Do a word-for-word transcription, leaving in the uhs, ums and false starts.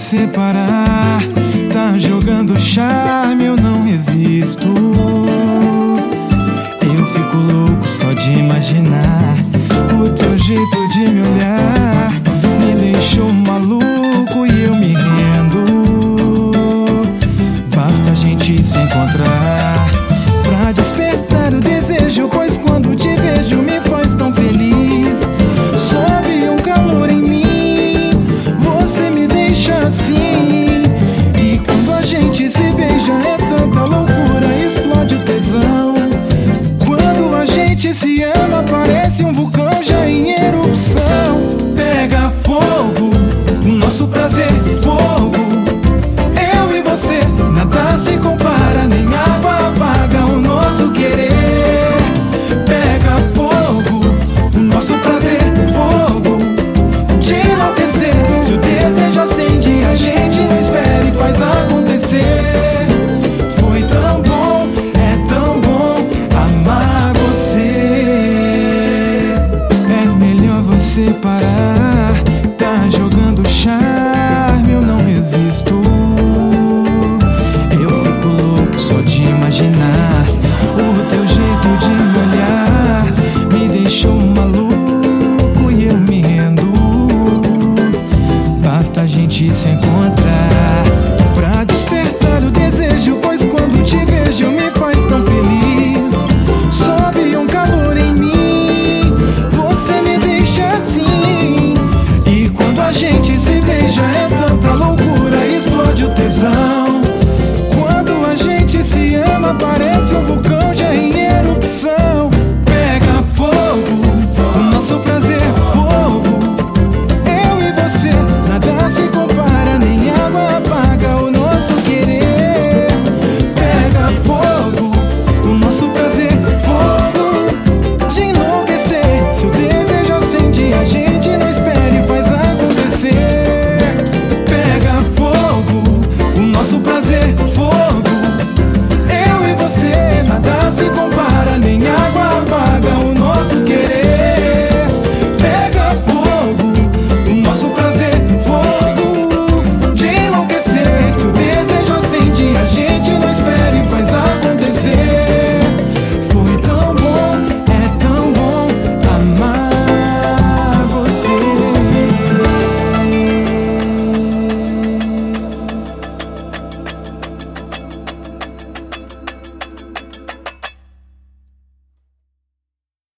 você parar. Tá jogando charme, eu não resisto. Eu fico louco só de imaginar. O teu jeito de me olhar me deixou maluco e eu me rendo. Basta a gente se encontrar pra despertar o desejo, pois quando te vejo me faz tão feliz. Sobe um calor em mim, você me deixa assim. E quando a gente se beija é tanta loucura, explode o tesão. Quando a gente se ama parece um vulcão já em erupção. Pega fogo, o nosso prazer é fogo. Eu e você, nada se compara, nem água apaga o nosso querer. Pega fogo, o nosso prazer é fogo. De enlouquecer, se o desejo acende, a gente não espera e faz acontecer. Foi tão bom, é tão bom amar você. É melhor você parar.